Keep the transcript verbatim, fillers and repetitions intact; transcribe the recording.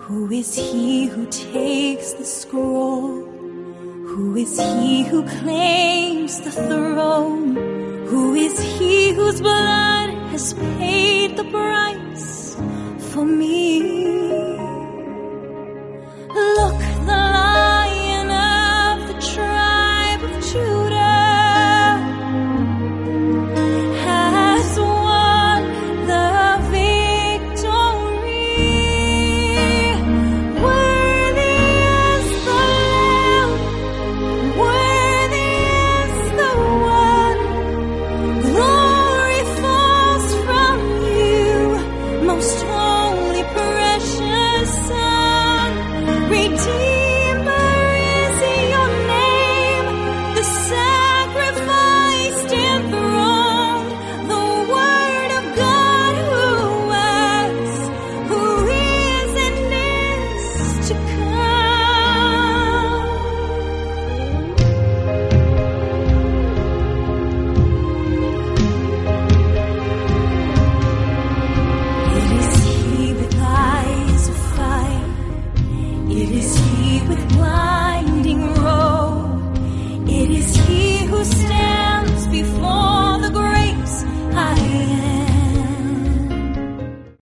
Who is he who takes the scroll? Who is he who claims the throne? Who is he whose blood has paid the price for me?